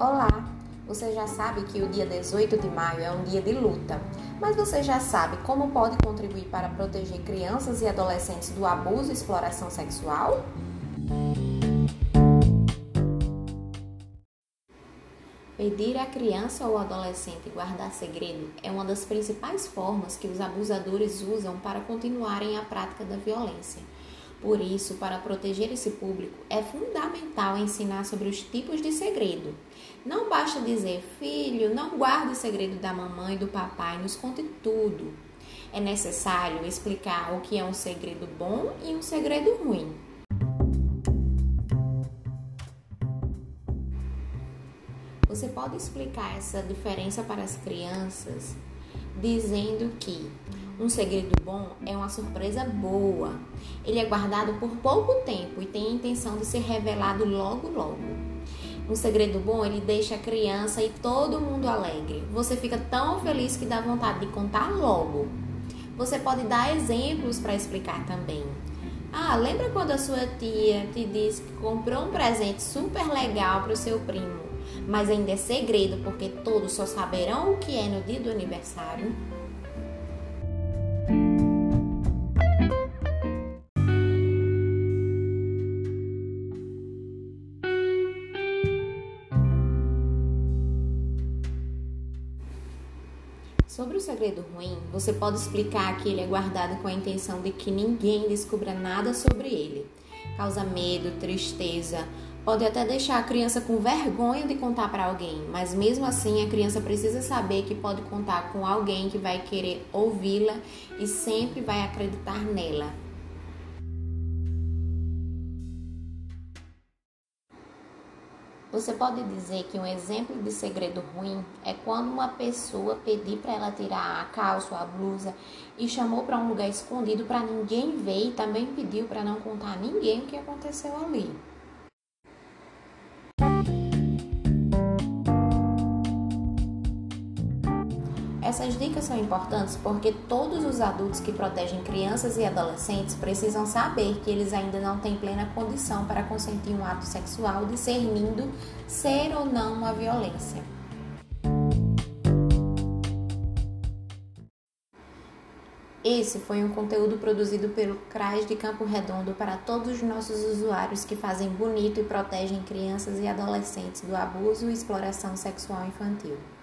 Olá! Você já sabe que o dia 18 de maio é um dia de luta, mas você já sabe como pode contribuir para proteger crianças e adolescentes do abuso e exploração sexual? Pedir à criança ou adolescente guardar segredo é uma das principais formas que os abusadores usam para continuarem a prática da violência. Por isso, para proteger esse público, é fundamental ensinar sobre os tipos de segredo. Não basta dizer, filho, não guarde o segredo da mamãe e do papai, nos conte tudo. É necessário explicar o que é um segredo bom e um segredo ruim. Você pode explicar essa diferença para as crianças dizendo que um segredo bom é uma surpresa boa. Ele é guardado por pouco tempo e tem a intenção de ser revelado logo. Um segredo bom, ele deixa a criança e todo mundo alegre. Você fica tão feliz que dá vontade de contar logo. Você pode dar exemplos para explicar também. Lembra quando a sua tia te disse que comprou um presente super legal para o seu primo, mas ainda é segredo porque todos só saberão o que é no dia do aniversário? Sobre o segredo ruim, você pode explicar que ele é guardado com a intenção de que ninguém descubra nada sobre ele. Causa medo, tristeza, pode até deixar a criança com vergonha de contar para alguém, mas mesmo assim a criança precisa saber que pode contar com alguém que vai querer ouvi-la e sempre vai acreditar nela. Você pode dizer que um exemplo de segredo ruim é quando uma pessoa pedir para ela tirar a calça ou a blusa e chamou para um lugar escondido para ninguém ver e também pediu para não contar a ninguém o que aconteceu ali. Essas dicas são importantes porque todos os adultos que protegem crianças e adolescentes precisam saber que eles ainda não têm plena condição para consentir um ato sexual, discernindo ser ou não uma violência. Esse foi um conteúdo produzido pelo CRAS de Campo Redondo para todos os nossos usuários que fazem bonito e protegem crianças e adolescentes do abuso e exploração sexual infantil.